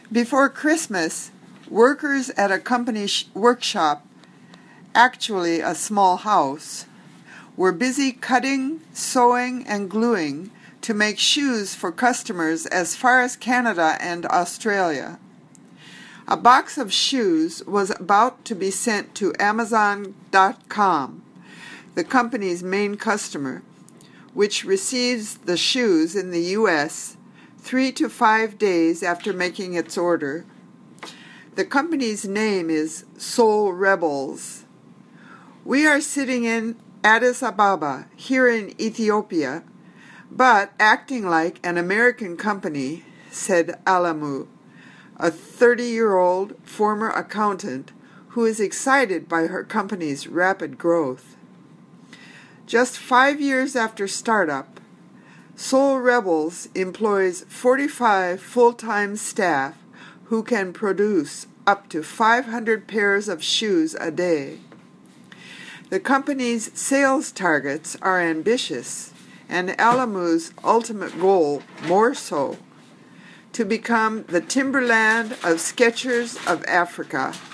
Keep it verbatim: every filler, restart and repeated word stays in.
Before Christmas, workers at a company sh- workshop, actually a small house, were busy cutting, sewing, and gluing to make shoes for customers as far as Canada and Australia. A box of shoes was about to be sent to Amazon dot com, the company's main customer, which receives the shoes in the U S three to five days after making its order. The company's name is Soul Rebels. We are sitting in Addis Ababa, here in Ethiopia, but acting like an American company, said Alamu, a thirty-year-old former accountant who is excited by her company's rapid growth. Just five years after startup, Soul Rebels employs forty-five full-time staff who can produce up to five hundred pairs of shoes a day. The company's sales targets are ambitious, and Alamu's ultimate goal more so, to become the Timberland of Skechers of Africa.